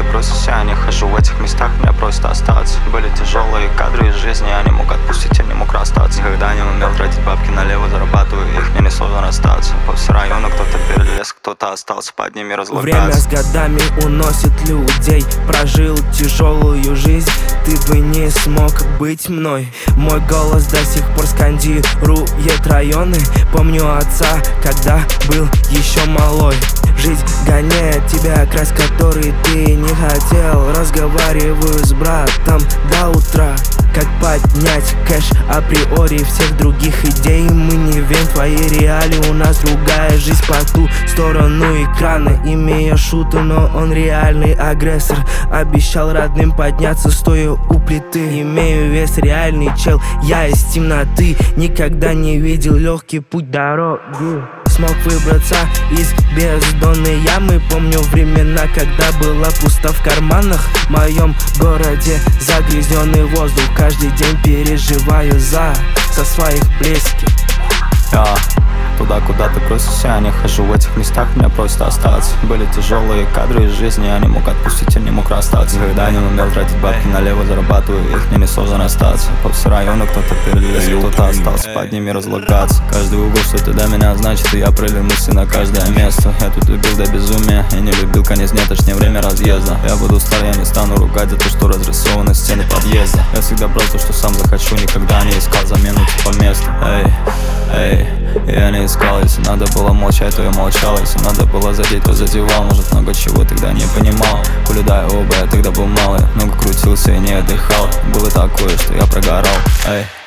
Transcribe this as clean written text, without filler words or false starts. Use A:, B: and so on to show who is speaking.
A: бросить, я не хожу в этих местах, меня просто остаться. Были тяжелые кадры из жизни, я не мог отпустить, я не мог расстаться. Никогда не умел тратить бабки налево, зарабатываю их, мне не сложно расстаться. После района кто-то перелез, кто-то остался под ними разлагаться.
B: Время с годами уносит людей, прожил тяжелую жизнь, ты бы не смог быть мной. Мой голос до сих пор скандирует районы. Помню отца, когда был еще малой. Жизнь гоняет тебя, крась который ты не хотел. Разговариваю с братом до утра. Как поднять кэш априори всех других идей. Мы не верим в твои реалии, у нас другая жизнь по ту сторону экрана. Имея шута, но он реальный агрессор. Обещал родным подняться, стоя у плиты. Имею вес, реальный чел, я из темноты. Никогда не видел легкий путь дороги. Смог выбраться из бездонной ямы. Помню времена, когда была пусто в карманах. В моем городе загрязненный воздух. Каждый день переживаю со своих близких.
A: Туда, куда ты просишься, я не хожу в этих местах, меня просто остаться. Были тяжелые кадры из жизни, я не мог отпустить, я не мог расстаться. Никогда не умел тратить бабки налево, зарабатываю их, мне не сложно расстаться. По всему району кто-то перелез, кто-то остался под ними разлагаться. Каждый угол что-то до меня значит, и я пролил мысли на каждое место. Я тут любил до безумия, я не любил конец дня, точнее время разъезда. Я буду стар, я не стану ругать за то, что разрисованы стены подъезда. Я всегда брал то, что сам захочу, никогда не искал замену типа места. Я не искал, если надо было молчать, то я молчал. Если надо было задеть, то задевал. Может, много чего тогда не понимал. Улюдая оба, я тогда был малый. Много крутился и не отдыхал. Было такое, что я прогорал.